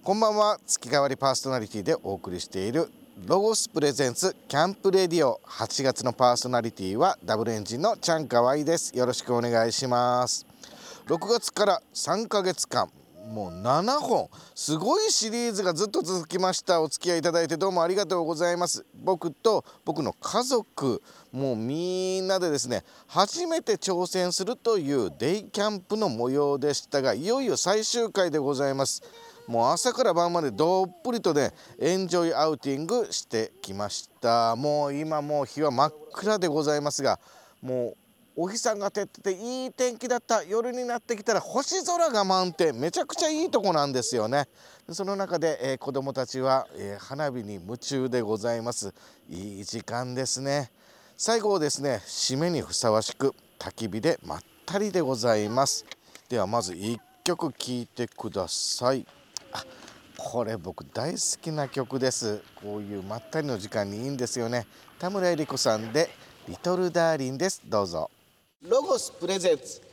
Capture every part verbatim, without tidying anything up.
こんばんは。月替わりパーソナリティでお送りしているロゴスプレゼンツキャンプレディオ。はちがつのパーソナリティはダブルエンジンのちゃんかわいです。よろしくお願いします。ろくがつからさんかげつかん、もうななほん、すごいシリーズがずっと続きました。お付き合いいただいてどうもありがとうございます。僕と僕の家族、もうみんなでですね、初めて挑戦するというデイキャンプの模様でしたが、いよいよ最終回でございます。もう朝から晩までどっぷりとね、エンジョイアウティングしてきました。もう今もう日は真っ暗でございますが、もうお日さんが照ってていい天気だった。夜になってきたら星空が満点、めちゃくちゃいいとこなんですよね。その中で、えー、子どもたちは、えー、花火に夢中でございます。いい時間ですね。最後をですね、締めにふさわしく焚き火でまったりでございます。ではまずいっきょく聴いてください。あ、これ僕大好きな曲です。こういうまったりの時間にいいんですよね。田村恵理子さんでリトルダーリンです。どうぞ。ロゴスプレゼンツキャンプレ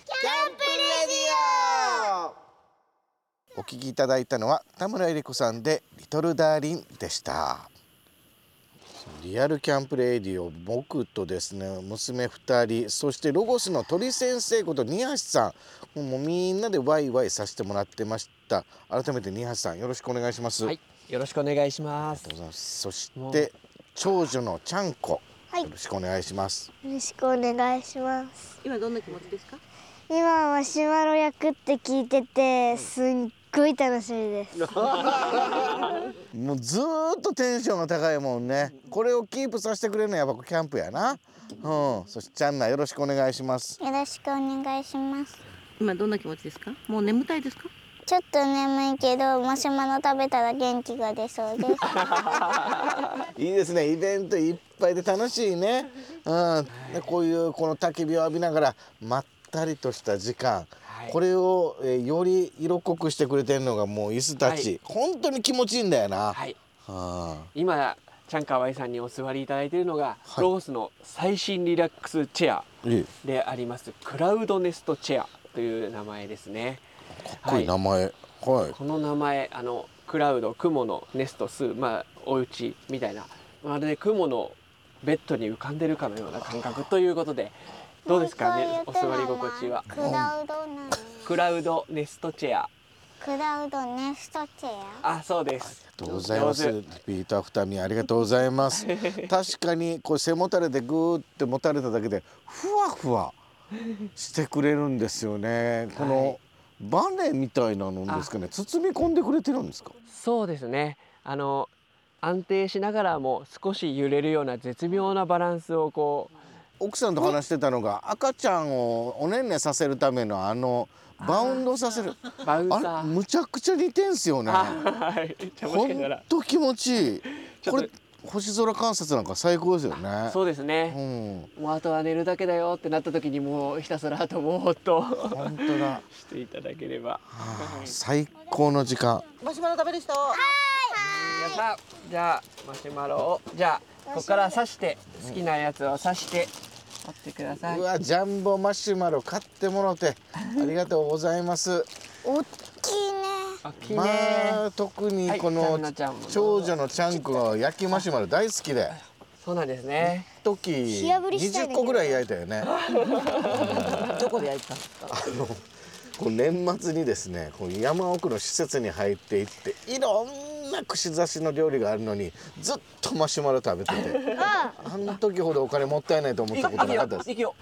ディオ。お聞きいただいたのは田村恵理子さんでリトルダーリンでした。リアルキャンプレディオ、僕とですね、娘ふたり、そしてロゴスの鳥先生こと二橋さん、もうみんなでワイワイさせてもらってました。改めて二橋さん、よろしくお願いします。 はい、よろしくお願いします。 ありがとうございます。そして長女のちゃんこ、 はい、 よろしくお願いします。 よろしくお願いします。 今どんな気持ちですか？ 今マシュマロ焼くって聞いてて、すっごい楽しみです。 もうずーっとテンションが高いもんね。これをキープさせてくれるのはやっぱキャンプやな。うん。そしてちゃんな、よろしくお願いします。 よろしくお願いします。 今どんな気持ちですか？もう眠たいですか？ ちょっと眠いけどマシュマロ食べたら元気が出そうです。 いいですね。イベントいっぱいで楽しいね。うん。でこういうこの焚き火を浴びながらまったりとした時間、はい、これを、えー、より色濃くしてくれてるのがもう椅子たち、はい、本当に気持ちいいんだよな。はい。はあ、 今ちゃんかわいさんにお座りいただいているのが、はい、ロゴスの最新リラックスチェアでありますクラウドネストチェアという名前ですね。 かっこいい名前。はい。はい、 この名前、あのクラウド、雲のネスト、ス、まあお家みたいな、まるで雲のベッドに浮かんでるかのような感覚ということで、どうですかね、お座り心地は。 クラウドなの。 クラウドネストチェア。 クラウドネストチェア。 あ、そうです。 ありがとうございます。リピートアフターミー、ありがとうございます。確かにこう背もたれでグーって持たれただけでふわふわしてくれるんですよね。この、はい、バネみたいなのですかね、包み込んでくれてるんですか？ そうですね。あの安定しながらも少し揺れるような絶妙なバランスをこう。 奥さんと話してたのが、赤ちゃんをおねんねさせるためのあのバウンドさせるバウンサー、 あれむちゃくちゃ似てんすよね。 はい、 ほんと気持ちいい。これ星空観察なんか最高ですよね。 そうですね、うん、もうあとは寝るだけだよってなった時にもうひたすらあともっと本当だしていただければ、はあ、最高の時間。 マシュマロ食べる人？はいやった。じゃあマシュマロを、じゃあここから刺して、好きなやつを刺して取ってください。 うわ、ジャンボマシュマロ買ってもらってありがとうございます。 おっきいね。 大きいね。 まあ特にこの長女のちゃんこは焼きマシュマロ大好きで。 そうなんですね。 時にじゅっこぐらい焼いたよね。 どこで焼いたんですか？ あのこう年末にですね、こう山奥の施設に入っていっていろんな串刺しの料理があるのにずっとマシュマロ食べてて、あの時ほどお金もったいないと思ったことなかったです。 いくよ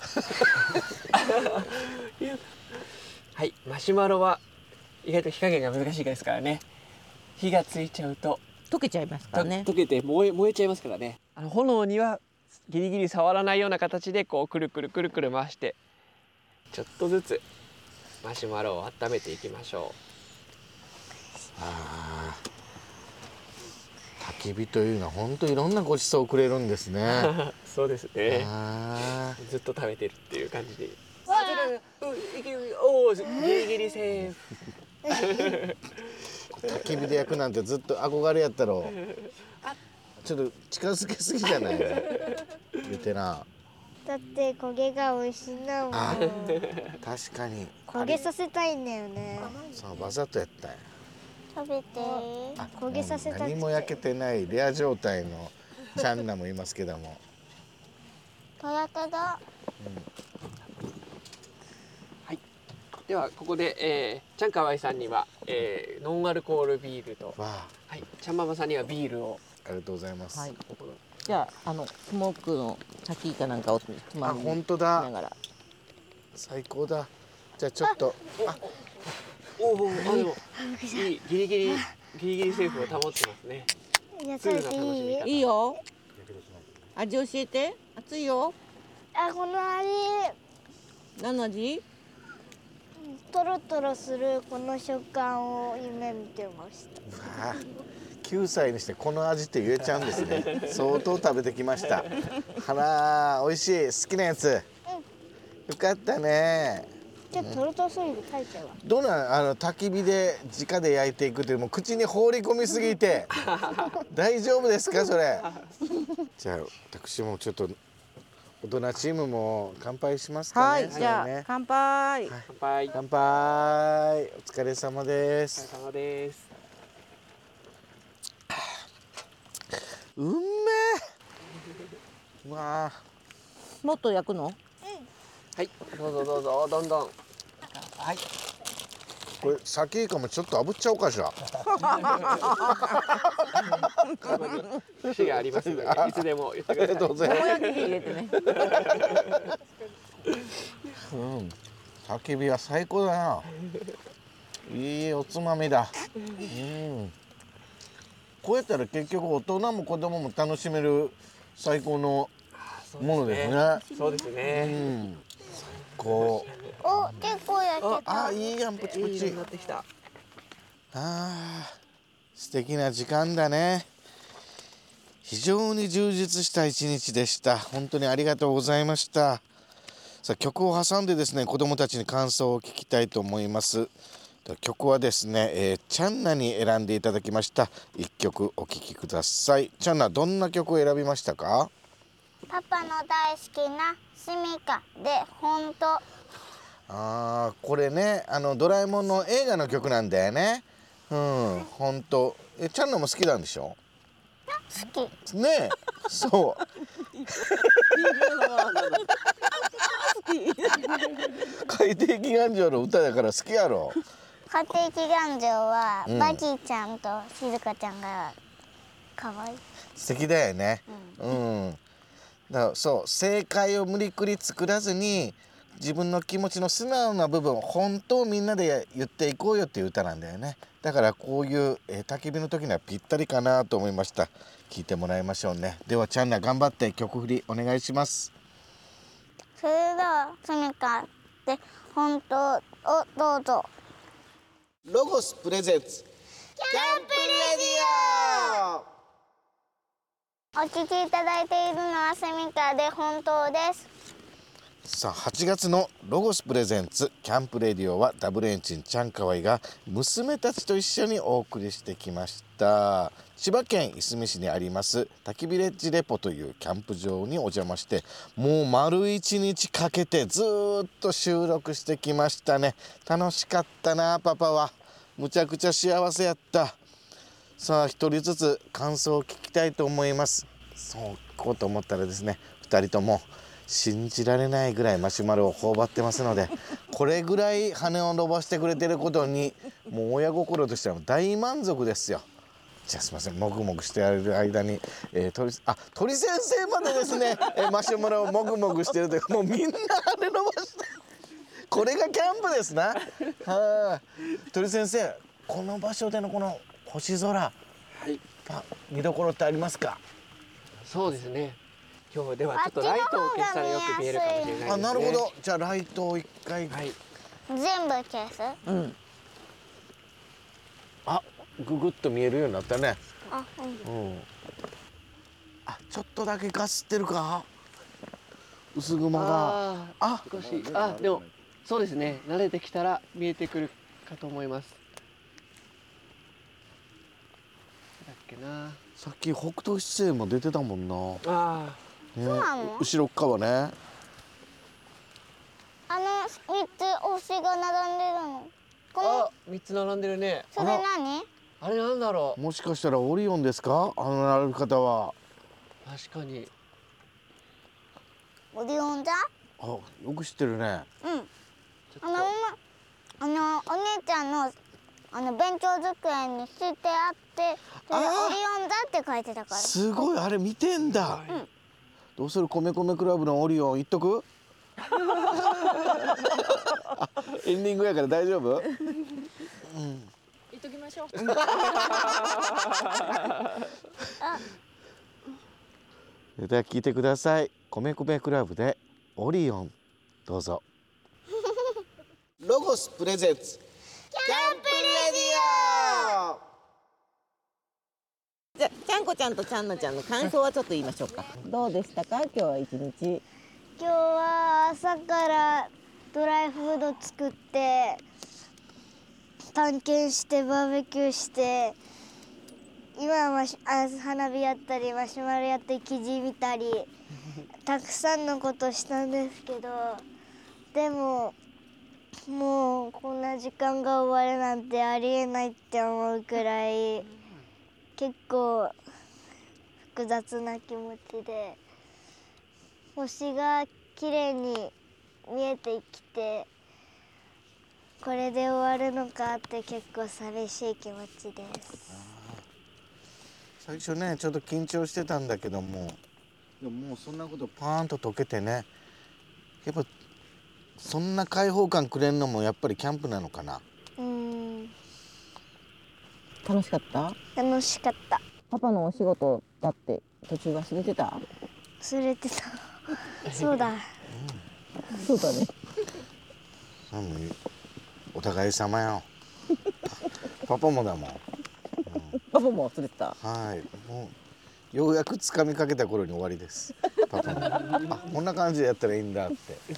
はい、マシュマロは意外と火加減が難しいですからね。火がついちゃうと溶けちゃいますからね。 溶けて燃え燃えちゃいますからね。あの炎にはギリギリ触らないような形でこうくるくるくるくる回してちょっとずつマシュマロを温めていきましょう。 あー、焚き火というのは本当いろんなごちそうをくれるんですね。 そうですね。 あずっと食べてるっていう感じで。おお、ギリギリセーフ。 焚き火で焼くなんてずっと憧れやったろ。ちょっと近づけすぎじゃない？言ってな。 だって焦げが美味しいんだもん。 あ、確かに焦げさせたいんだよね。 そう、わざとやったんや。 食べてあ焦げさせたくて何も焼けてないレア状態のチャンナもいますけども。 とやかだ。 はい。ではここで、えー、ちゃんかわいさんには、えー、ノンアルコールビールと、 わはい、ちゃんママさんにはビールを。 あ、ありがとうございます。 はい。じゃああのスモークの先かなんかをつまあ、 み本当だな。がら。 最高だ。じゃあちょっと、あ、 おお、あでもいいギリギリギリギリセーフを保ってますね。 じゃあすぐ食べていいの楽しみ方。 いいよ。味教えて。熱いよ。 あ、この味何の味？ トロトロするこの食感を夢見てました。 わあ、きゅうさいにしてこの味って言えちゃうんですね。相当食べてきました。はら、美味しい、好きなやつ。よかったね。 ちょっとトロトロすぎて食べちゃうわ。 どうなん、あの焚き火で直で焼いていくっていう、もう口に放り込みすぎて大丈夫ですかそれ。じゃあ私もちょっと大人チームも乾杯しますかね。 はい。じゃあ、 ね、 乾杯。 乾杯。お乾杯。お疲れ様で疲す。 れ様です。 うめえ。うわあ、 もっと焼くの？ はい、どうぞどうぞ、どんどん。はい。 これ先イカもちょっと炙っちゃおうかしら。 ここに節がありますので、いつでも言ってください。 どうぞ。 卵焼き入れてね。 うん、焚き火は最高だな。いいおつまみだ。うん。こうやったら結局大人も子供も楽しめる最高のものですね。 そうですうね。 ん。こう。 お、結構焼けた。 あ、いいやん、プチプチいい色に。なってきた。 ああ、素敵な時間だね。非常に充実した一日でした。本当にありがとうございました。さあ、曲を挟んでですね、子どもたちに感想を聞きたいと思います。曲はですね、えー、チャンナに選んでいただきました。一曲お聴きください。チャンナ、どんな曲を選びましたか？ パパの大好きなスミカで本当。 あー、これね、あのドラえもんの映画の曲なんだよね。うん、本当。え、チャンナも好きなんでしょ？ 好き。 ねえ、そう。海底祈願城の歌だから好きやろ。 家庭祈願城は、 うんバキちゃんと静香ちゃんが可愛い。 素敵だよね。うん。だからそう、正解を無理くり作らずに自分の気持ちの素直な部分を本当をみんなで言っていこうよっていう歌なんだよね。だからこういう、えー、焚き火の時にはぴったりかなと思いました。聞いてもらいましょうね。ではチャンナ頑張って曲振りお願いします。 それではスミカで本当をどうぞ。 ロゴスプレゼンツキャンプレディオ。 お聞きいただいているのはスミカで本当です。 さあはちがつのロゴスプレゼンツキャンプレディオはダブルエンジンちゃんかわいが娘たちと一緒にお送りしてきました。千葉県いすみ市にあります焚き火レッジレポというキャンプ場にお邪魔して、もう丸一日かけてずーっと収録してきましたね。楽しかったな。パパはむちゃくちゃ幸せやった。さあ一人ずつ感想を聞きたいと思います。そう聞こうと思ったらですね、ふたりとも信じられないぐらいマシュマロを頬張ってますので、これぐらい羽を伸ばしてくれてることにもう親心としては大満足ですよ。じゃあすみません、もぐもぐしている間に、えー、鳥あ鳥先生までですね、えー、マシュマロをもぐもぐしてるという、もうみんな羽伸ばしてこれがキャンプですな。はあ、鳥先生、この場所でのこの星空、 はい。 あ、見どころってありますか？ そうですね。今日ではちょっとライトを消したらよく見えるかもしれないですね。 あ、なるほど。じゃあライトを一回、 はい。 全部消す。 うん。 あ、ぐぐっと見えるようになったね。 あ、うん。 うん。あ、ちょっとだけかすってるか。薄雲が。 ああ、 少し、あ、でもそうですね。慣れてきたら見えてくるかと思います。だっけな。 さっき北斗七星も出てたもんな。 あね、 そうなの？ 後ろっ側ね。 あの三つ星が並んでるの。こあ、 のあ、三つ並んでるね。 それ何？ あれなんだろもしかしたらオリオンですか、あの歩き方は。 う。確かに。 オリオン座。 あ、よく知ってるね。 うん。 ちょっとあの、あのお姉ちゃんのあの勉強机にしてあって、それであーオリオン座って書いてたから。 すごい、あれ見てんだ。 うんどうする、米米クラブのオリオン言っとくあ、エンディングやから大丈夫。うん、 言っときましょう。 では聞いてください。米米クラブでオリオン、どうぞ。ロゴスプレゼンツキャンプレディオ。 じゃあちゃんこちゃんとちゃんなちゃんの感想はちょっと言いましょうか。どうでしたか、今日は一日。 今日は朝からドライフード作って探検してバーベキューして、今はマシあ花火やったりマシュマロやったり生地見たりたくさんのことしたんですけど、でももうこんな時間が終わるなんてありえないって思うくらい結構複雑な気持ちで、星が綺麗に見えてきてこれで終わるのかって結構寂しい気持ちです。 最初ねちょっと緊張してたんだけども、でももうそんなことパーンと解けてね、やっぱそんな開放感くれるのもやっぱりキャンプなのかな。 うーん、 楽しかった？ 楽しかった。 パパのお仕事だって途中忘れてた？ 忘れてたそうだ。 そうだね。 うん、お互い様よ。パパもだもん。 パパも忘れてた。 はい、もうようやく掴みかけた頃に終わりです。パパもあ、こんな感じでやったらいいんだって。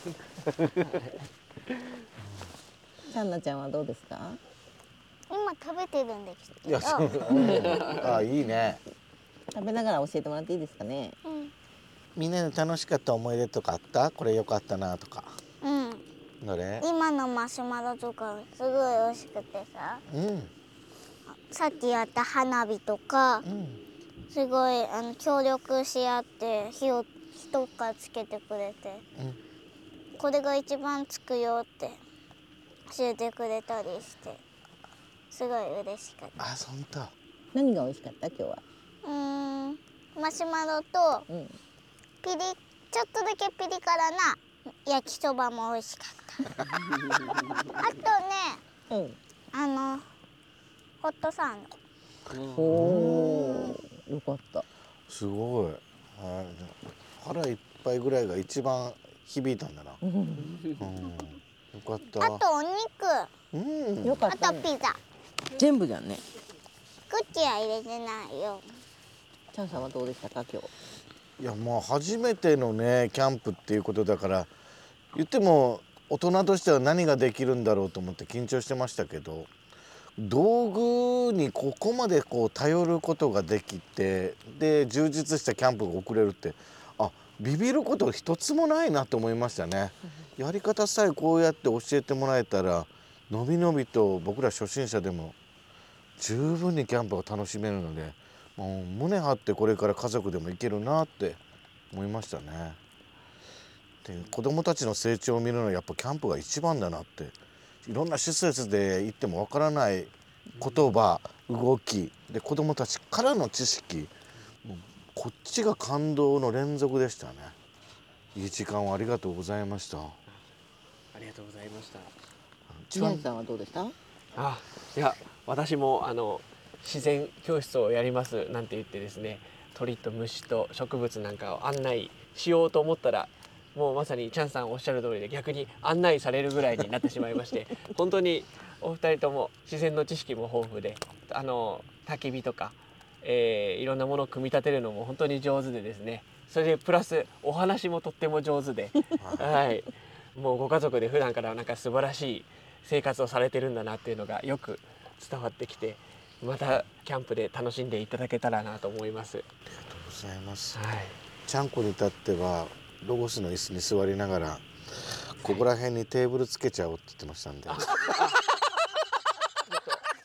ちゃんなちゃんはどうですか？ 今食べてるんですけど。 いや、そう、うん、あ、いいね。 食べながら教えてもらっていいですかね？ うんみんなで楽しかった思い出とかあった？これ良かったなとか。 うん。 どれ？ 今のマシュマロとかすごい美味しくてさ、 うん。 さっきやった花火とかうん。 すごいあの協力し合って火を火とかつけてくれて、 うん。 これが一番つくよって教えてくれたりしてすごい嬉しかった。 あ、本当。 何が美味しかった今日は？ うーん、マシュマロとうん。 ピリちょっとだけピリ辛な焼きそばも美味しかったあとね、 うん。 あのホットサンド。 おお、よかった。 すごい。はい。腹いっぱいぐらいが一番響いたんだな。うん。よかった。 あとお肉、 うん。 よかあったね。 とピザ。 全部じゃんね。 クッキーは入れてないよ。 チャンさんはどうでしたか今日？ いや、もう初めてのねキャンプっていうことだから、言っても大人としては何ができるんだろうと思って緊張してましたけど、道具にここまでこう頼ることができて、で充実したキャンプが送れるって、あ、ビビること一つもないなと思いましたね。やり方さえこうやって教えてもらえたら、のびのびと僕ら初心者でも十分にキャンプが楽しめるので、もう胸張ってこれから家族でも行けるなって思いましたね。で、子どもたちの成長を見るのはやっぱキャンプが一番だなって。いろんな施設で行ってもわからない言葉、動きで子どもたちからの知識、もうこっちが感動の連続でしたね。いい時間をありがとうございました。 ありがとうございました。 宮治さんはどうでした？ あ、いや、私もあの自然教室をやりますなんて言ってですね、鳥と虫と植物なんかを案内しようと思ったら、もうまさにチャンさんおっしゃる通りで逆に案内されるぐらいになってしまいまして本当にお二人とも自然の知識も豊富で、あの焚き火とか、えー、いろんなものを組み立てるのも本当に上手でですね、それでプラスお話もとっても上手で、はい、もうご家族で普段からなんか素晴らしい生活をされてるんだなっていうのがよく伝わってきて、またキャンプで楽しんでいただけたらなと思います。 ありがとうございます。 はい、 ちゃんこに至ってはロゴスの椅子に座りながら、ここら辺にテーブルつけちゃおうって言ってましたんで。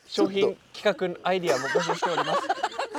商品企画アイディアも募集しております。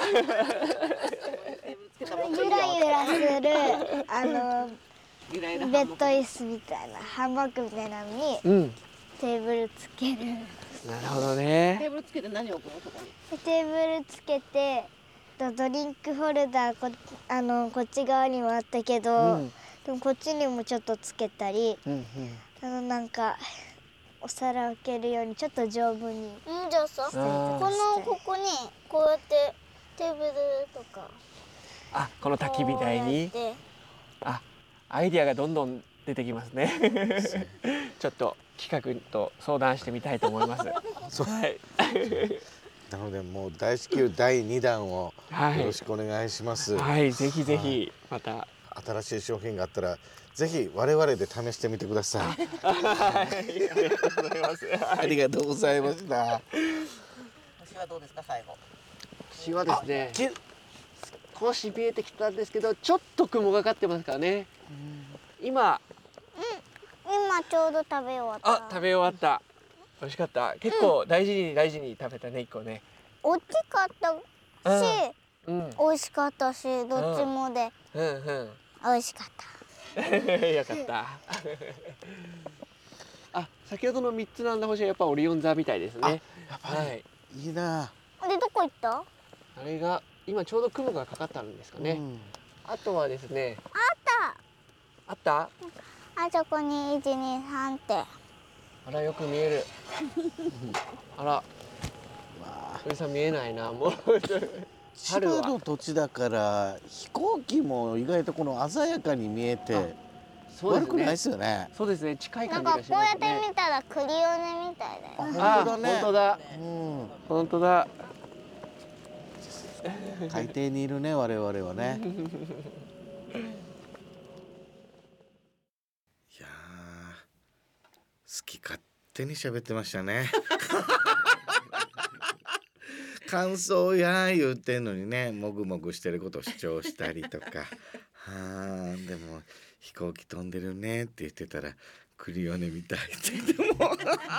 ゆらゆらするあのゆらゆらベッド椅子みたいなハンモックみたいなのにうんテーブルつける。 なるほどね。 テーブルつけて何を置くのそこに。 でテーブルつけてとドリンクホルダーこあのこっち側にもあったけど、 うんでもこっちにもちょっとつけたり、 うんうんあのなんかお皿を置けるようにちょっと丈夫に。 じゃあさ、 あーこのここにこうやってテーブルとかあ、この焚き火台にこうやってあ、アイディアがどんどん出てきますね。ちょっと企画と相談してみたいと思います。 そうはい。 なのでもう大至急だいにだんをはいよろしくお願いします、 はい、ぜひぜひまた。 新しい商品があったらぜひ我々で試してみてください。 はい、ありがとうございます。 ありがとうございました。 星はどうですか最後。 星はですね、 き少し見えてきたんですけど、ちょっと雲がかってますからね。今、 今ちょうど食べ終わったあ、食べ終わった。美味しかった。結構大事に大事に食べたね、一個ね。 大きかったし、 うん、 美味しかったし、どっちもでうん、うん。 美味しかった。 よかった。あ、先ほどの三つなんだ星はやっぱオリオン座みたいですね。 やっぱはい。 りいいな。 でどこ行った？ あれが今ちょうど雲がかかったんですかね。 うんあとはですね。 あったあった？ あそこにいちにさんってあらよく見える。あら、 わあ富士山見えないなもう。 千葉の土地だから飛行機も意外とこの鮮やかに見えてそうです悪くないでね。 すよね。 そうですね。近いなん感じがしかこうやってますね。 見たらクリオネみたいだよ。 あ、 本当だね。 本当だ。 うん、 本当だ。 海底にいるね我々はね。いやー好き勝手に喋ってましたね。感想やー言うてんのにね、もぐもぐしてることを主張したりとか。はーでも飛行機飛んでるねって言ってたらクリオネみたいって言っても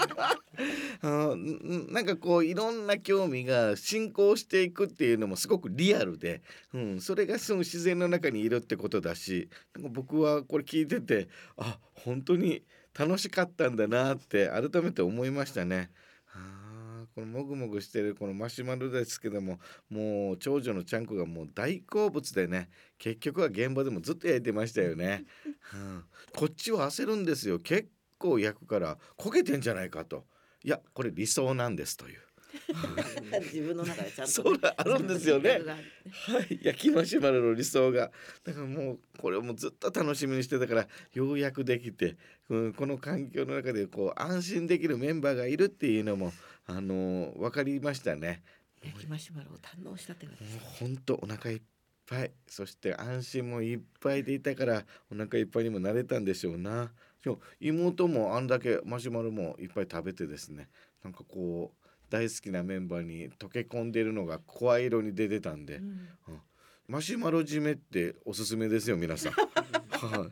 うんなんかこういろんな興味が進行していくっていうのもすごくリアルで、うん、それがその自然の中にいるってことだし、なんか僕はこれ聞いててあ本当に楽しかったんだなって改めて思いましたね。はあ、このもぐもぐしてるこのマシュマロですけども、もう長女のちゃんこがもう大好物でね、結局は現場でもずっと焼いてましたよね。はあ、こっちは焦るんですよ。結構焼くから焦げてんじゃないかと。いやこれ理想なんですという自分の中でちゃんと、 それあるんですよね。 自覚があるはい焼きマシュマロの理想がだからもうこれをもうずっと楽しみにしてたからようやくできて、うん、この環境の中でこう安心できるメンバーがいるっていうのもあのー、分かりましたね。 焼きマシュマロを堪能したってことです。 本当お腹いっぱい、そして安心もいっぱいでいたからお腹いっぱいにもなれたんでしょうな。でも妹もあんだけマシュマロもいっぱい食べてですね、なんかこう大好きなメンバーに溶け込んでるのが声色に出てたんで、 うんうんマシュマロ締めっておすすめですよ皆さん。はい、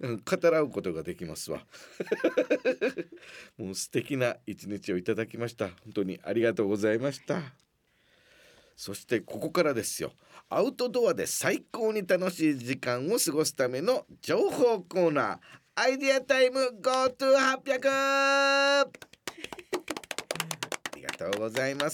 語らうことができますわ。もう素敵な一日をいただきました。本当にありがとうございました。そしてここからですよ、アウトドアで最高に楽しい時間を過ごすための情報コーナー、アイディアタイム ゴートゥーはっぴゃく。ありがとうございます。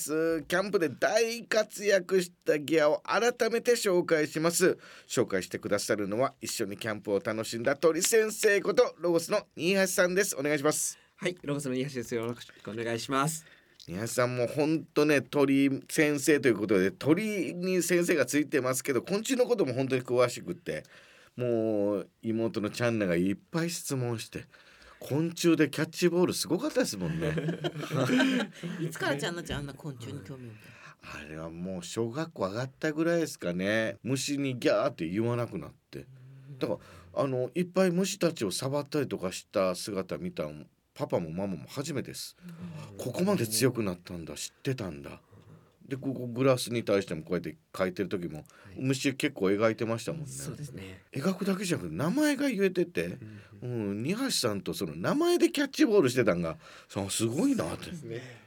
キャンプで大活躍したギアを改めて紹介します。紹介してくださるのは一緒にキャンプを楽しんだ鳥先生ことロゴスの新橋さんです。お願いします。 はい、ロゴスの新橋です。よろしくお願いします。 皆さんも本当ね鳥先生ということで鳥に先生がついてますけど昆虫のことも本当に詳しくって、もう妹のチャンナがいっぱい質問して昆虫でキャッチボールすごかったですもんね。 いつからちゃんなちゃんあんな昆虫に興味を持っあれはもう小学校上がったぐらいですかね。虫にギャーって言わなくなって、だからあのいっぱい虫たちを触ったりとかした姿見たんパパもママも初めてです。ここまで強くなったんだ、知ってたんだ。でここグラスに対してもこうやって描いてる時も虫結構描いてましたもんね。 そうですね。 描くだけじゃなくて名前が言えてて、うん、二橋さんとその名前でキャッチボールしてたんがさすごいなって。いや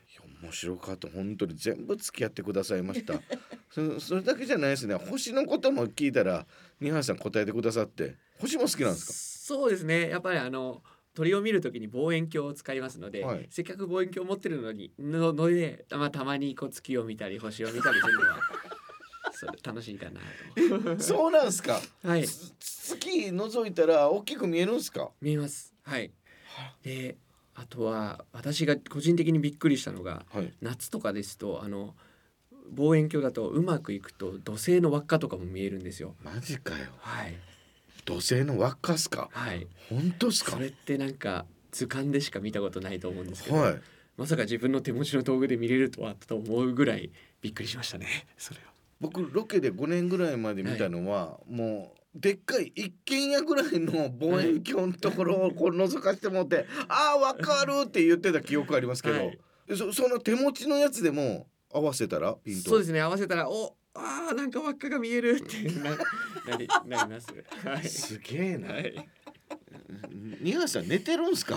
面白かった。本当に全部付き合ってくださいましたそ, それだけじゃないですね。星のことも聞いたら二橋さん答えてくださって。星も好きなんですか？ そうですね、やっぱりあの鳥を見るときに望遠鏡を使いますので、 はい、 せっかく望遠鏡を持ってるのにのので、まあ、たまにこう月を見たり星を見たりするのはそれ楽しいかなとそうなんですか。 はい、 月覗いたら大きく見えるんですか？ 見えます。はい。で、あとは私が個人的にびっくりしたのが、 はい、 夏とかですとあの望遠鏡だとうまくいくと土星の輪っかとかも見えるんですよ。 マジかよ。 はい。 土星の輪っかっすか？ はい。 本当ですか？ それってなんか図鑑でしか見たことないと思うんですけど、 はい、 まさか自分の手持ちの道具で見れるとはと思うぐらいびっくりしましたね。それは僕ロケでごねんぐらいまで見たのは、はい、もうでっかい一軒家ぐらいの望遠鏡のところをこう覗かしてもらって、はい、あーわかるって言ってた記憶ありますけど、はい、そ, その手持ちのやつでも合わせたらピント。 そうですね、合わせたらおあーなんか輪っかが見えるってな, な, りなります、はい、 すげえな、はい、二橋さん寝てるんすか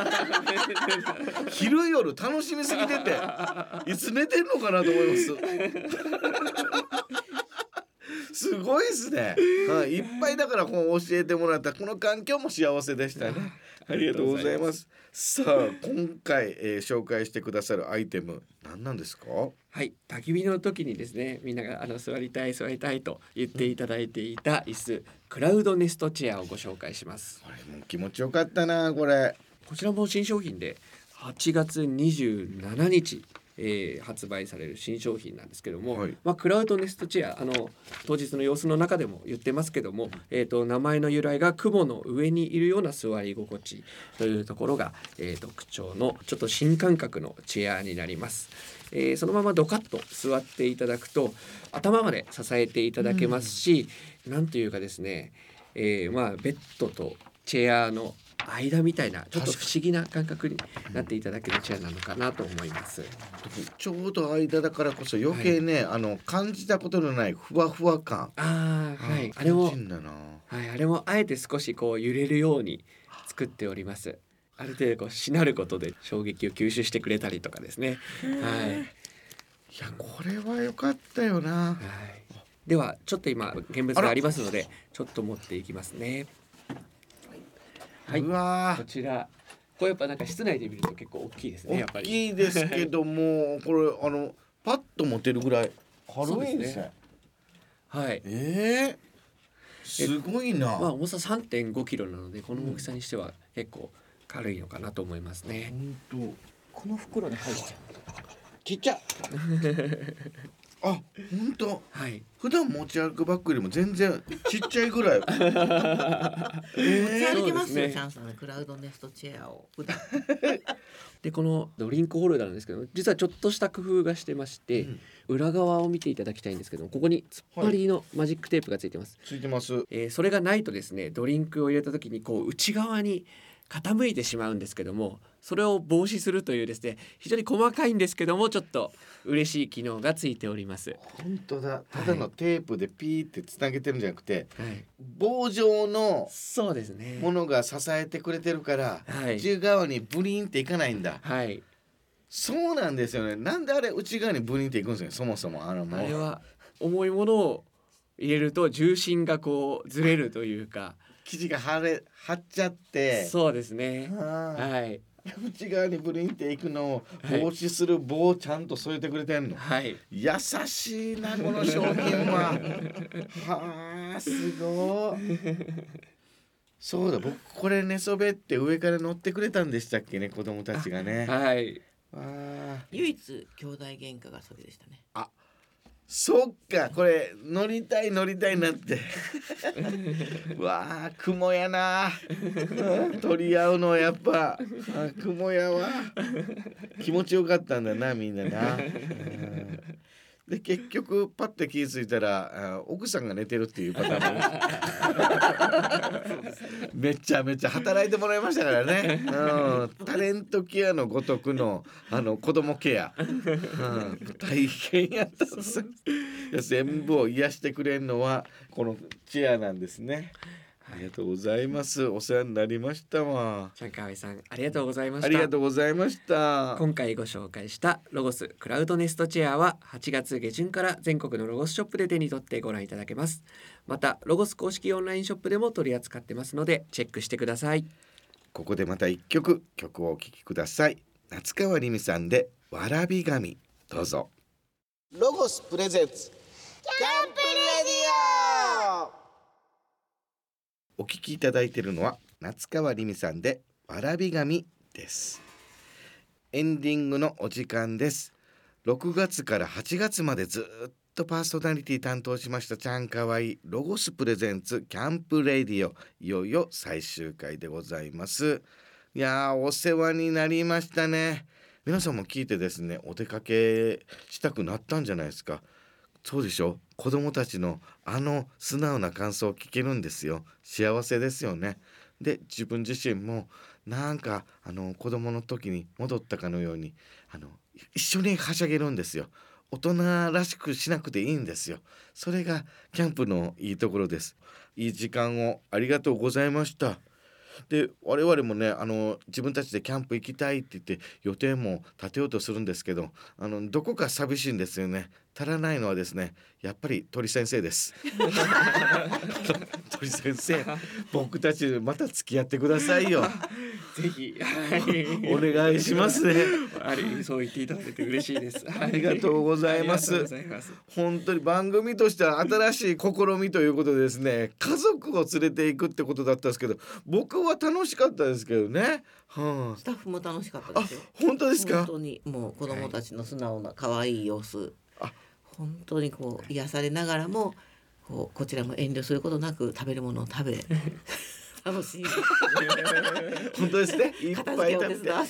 昼夜楽しみすぎてていつ寝てんのかなと思いますすごいですね、はい、いっぱいだからこう教えてもらったこの環境も幸せでしたねありがとうございます。さあ今回、えー、紹介してくださるアイテム何なんですか？ はい、焚き火の時にですね、みんながあの座りたい座りたいと言っていただいていた椅子、クラウドネストチェアをご紹介します。 これも気持ちよかったな。これこちらも新商品ではちがつにじゅうしちにち、えー、発売される新商品なんですけども、はい、まあ、クラウドネストチェア、あの当日の様子の中でも言ってますけども、えー、と名前の由来が雲の上にいるような座り心地というところが、えー、特徴のちょっと新感覚のチェアになります。えー、そのままドカッと座っていただくと頭まで支えていただけますし、うん、なんというかですね、えー、まあベッドとチェアの間みたいなちょっと不思議な感覚になっていただけるチェアなのかなと思います。 ちょうど間だからこそ余計ね、はい、あの感じたことのないふわふわ感、 あ、はい、あれも、はい、あれもあえて少しこう揺れるように作っております。ある程度こうしなることで衝撃を吸収してくれたりとかですね、はい、いやこれは良かったよな、はい、 ではちょっと今現物がありますのでちょっと持っていきますね。はい、うわこちらこれやっぱなんか室内で見ると結構大きいですね。やっぱり大きいですけどもこれあのパッと持てるぐらい軽いんですね。 はい。 えー、すごいな。 まあ重さ さんてんごキロなのでこの大きさにしては結構軽いのかなと思いますね。 本当。 この袋に入っちゃう。 ちっちゃあ、本当。 はい。 普段持ち歩くバッグよりも全然ちっちゃいぐらい。えー、持ち歩けますよ、ね、チャンスのクラウドネストチェアを。 でこのドリンクホルダーなんですけど、実はちょっとした工夫がしてまして、うん、裏側を見ていただきたいんですけど、ここに突っ張りのマジックテープがついてます。 ついてます。 えー、それがないとですね、ドリンクを入れた時にこう内側に傾いてしまうんですけども、それを防止するというですね、非常に細かいんですけどもちょっと嬉しい機能がついております。 本当だ。ただのテープでピーってつなげてるんじゃなくて、はい、棒状のそうですねものが支えてくれてるから、はい、内側にブリンっていかないんだ。 はい。 そうなんですよね。なんであれ内側にブリンっていくんですよね。そもそもあのもうあれは重いものを入れると重心がこうずれるというか。 生地が張れ張っちゃって。 そうですね。はい。 内側にブリンっていくのを防止する棒をちゃんと添えてくれてんの。 はい。 優しいなこの商品は。はあすごい。そうだ、僕これ寝そべって上から乗ってくれたんでしたっけね、子供たちがね。 はい。 あ唯一兄弟喧嘩がそれでしたね。 あ、そっか、これ乗りたい乗りたいなってわあ雲やな取り合うのやっぱ雲やわ気持ちよかったんだなみんなな。で結局パッて気づいたら奥さんが寝てるっていうパターンもめちゃめちゃ働いてもらいましたからね、うん、タレントケアのごとくのあの子供ケア、うん、大変やったんです全部を癒してくれるのはこのチェアなんですね。 ありがとうございます。お世話になりましたわ。 ちゃんかわいさんありがとうございました。 ありがとうございました。 今回ご紹介したロゴスクラウドネストチェアははちがつ下旬から全国のロゴスショップで手に取ってご覧いただけます。またロゴス公式オンラインショップでも取り扱ってますのでチェックしてください。 ここでまた一曲曲をお聴きください。夏川りみさんでわらび紙、どうぞ。ロゴスプレゼンツキャンプレディオ。お聴きいただいているのは夏川りみさんでわらび紙です。エンディングのお時間です。ろくがつからはちがつまでずっとパーソナリティ担当しましたちゃんかわいロゴスプレゼンツキャンプレディオ、いよいよ最終回でございます。いやーお世話になりましたね。皆さんも聞いてですね、お出かけしたくなったんじゃないですか。そうでしょ。子供たちのあの素直な感想を聞けるんですよ。幸せですよね。で自分自身もなんかあの子供の時に戻ったかのようにあの一緒にはしゃげるんですよ。大人らしくしなくていいんですよ。それがキャンプのいいところです。いい時間をありがとうございました。で我々もねあの自分たちでキャンプ行きたいって言って予定も立てようとするんですけど、あのどこか寂しいんですよね。足らないのはですね、やっぱり鳥先生です鳥先生、僕たちまた付き合ってくださいよぜひ、はい、 お願いしますね。 あれそう言っていただけて嬉しいです。 ありがとうございます。本当に番組としては新しい試みということでですね、家族を連れていくってことだったんですけど、僕は楽しかったですけどね、はあ、 スタッフも楽しかったですよ。 本当ですか。 本当にもう子供たちの素直な可愛い様子、はい、本当にこう癒されながらもこうこちらも遠慮することなく食べるものを食べ楽しい本当ですね。いっぱい食べてはい、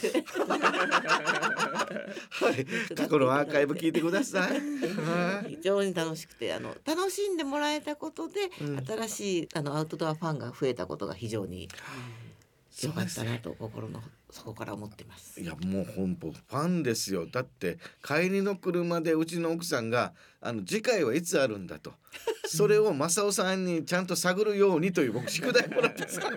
過去のアーカイブ聞いてください非常に楽しくてあの楽しんでもらえたことで、うん、新しいあのアウトドアファンが増えたことが非常に良かったなと心の底から思ってます。 いやもう本当ファンですよ。だって帰りの車でうちの奥さんがあの次回はいつあるんだとそれを正雄さんにちゃんと探るようにという僕宿題もらってさ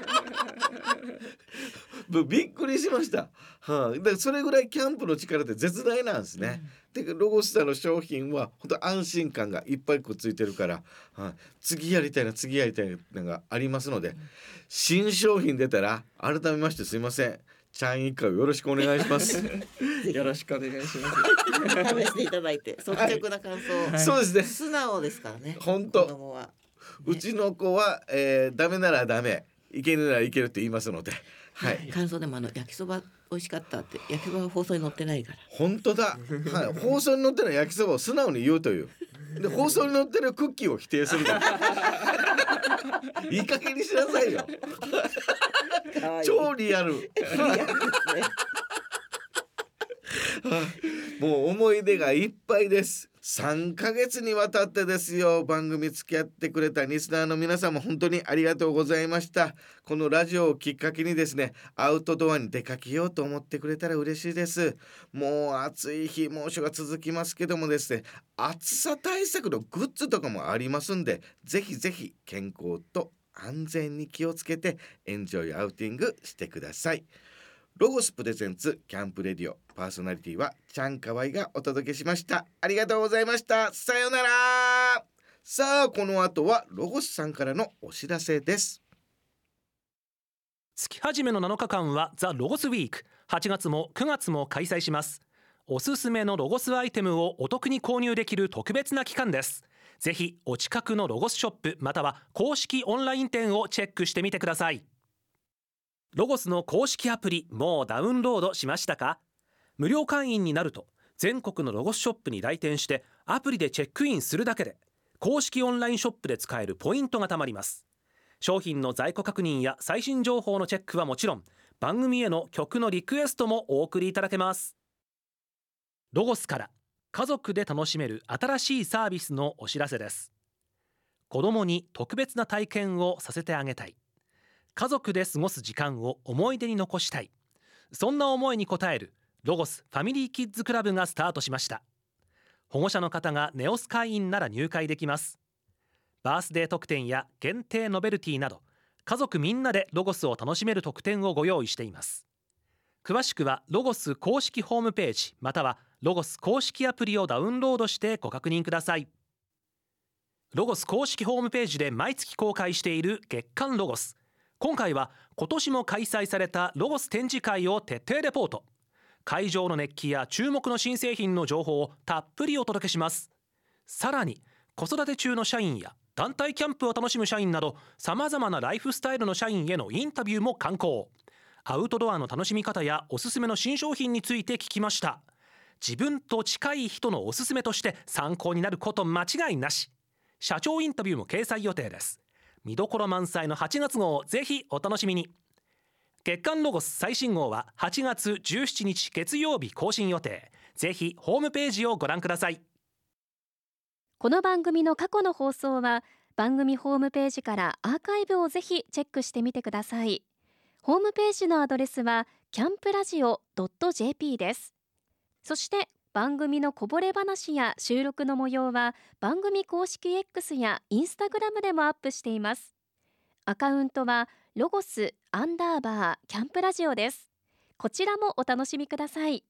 びっくりしました、はあ、だからそれぐらいキャンプの力って絶大なんですね、うん、でロゴスターの商品は本当安心感がいっぱいくっついてるから、はあ、次やりたいな次やりたいなのがありますので、うん、新商品出たら改めましてすいません、ちゃん一回よろしくお願いしますよろしくお願いします試していただいて率直な感想、 はい、そうですね、 素直ですからね。 本当子供は、ね、 うちの子は、えー、ダメならダメ、いけるならいけるって言いますので、はい、 感想でもあの焼きそば美味しかったって焼きそばは放送に載ってないから本当だ、はい、放送に載ってる焼きそばを素直に言うというで放送に載ってるクッキーを否定するいい加減にしなさいよ超リアルもう思い出がいっぱいです。さんかげつにわたってですよ、番組付き合ってくれたリスナーの皆さんも本当にありがとうございました。このラジオをきっかけにですね、アウトドアに出かけようと思ってくれたら嬉しいです。もう暑い日猛暑が続きますけどもですね、暑さ対策のグッズとかもありますんで、ぜひぜひ健康と安全に気をつけてエンジョイアウティングしてください。ロゴスプレゼンツキャンプレディオ、パーソナリティはちゃんかわいがお届けしました。ありがとうございました。さようなら。さあこの後はロゴスさんからのお知らせです。 月始めのなのかかんはザ・ロゴスウィーク。はちがつもくがつも開催します。おすすめのロゴスアイテムをお得に購入できる特別な期間です。ぜひお近くのロゴスショップまたは公式オンライン店をチェックしてみてください。ロゴスの公式アプリもうダウンロードしましたか？無料会員になると全国のロゴスショップに来店してアプリでチェックインするだけで公式オンラインショップで使えるポイントがたまります。商品の在庫確認や最新情報のチェックはもちろん、番組への曲のリクエストもお送りいただけます。ロゴスから家族で楽しめる新しいサービスのお知らせです。子供に特別な体験をさせてあげたい、家族で過ごす時間を思い出に残したい、そんな思いに応えるロゴスファミリーキッズクラブがスタートしました。保護者の方がネオス会員なら入会できます。バースデー特典や限定ノベルティなど家族みんなでロゴスを楽しめる特典をご用意しています。詳しくはロゴス公式ホームページまたはロゴス公式アプリをダウンロードしてご確認ください。ロゴス公式ホームページで毎月公開している月刊ロゴス。今回は今年も開催されたロゴス展示会を徹底レポート。会場の熱気や注目の新製品の情報をたっぷりお届けします。さらに子育て中の社員や団体キャンプを楽しむ社員などさまざまなライフスタイルの社員へのインタビューも敢行。アウトドアの楽しみ方やおすすめの新商品について聞きました。自分と近い人のおすすめとして参考になること間違いなし。社長インタビューも掲載予定です。見どころ満載のはちがつ号をぜひお楽しみに。月刊ロゴス最新号ははちがつじゅうしちにち月曜日更新予定。ぜひホームページをご覧ください。 この番組の過去の放送は番組ホームページからアーカイブをぜひチェックしてみてください。ホームページのアドレスはキャンプラジオ ドットジェーピー です。そして番組のこぼれ話や収録の模様は番組公式 X やインスタグラムでもアップしています。アカウントはロゴスアンダーバーキャンプラジオです。こちらもお楽しみください。